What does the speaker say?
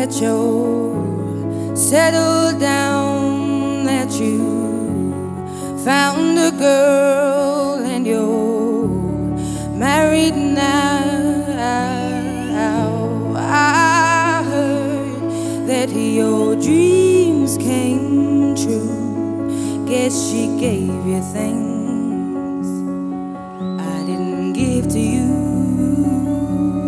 that you're settled down, that you found a girl and you're married now. I heard that your dreams came true. Guess she gave you things I didn't give to you.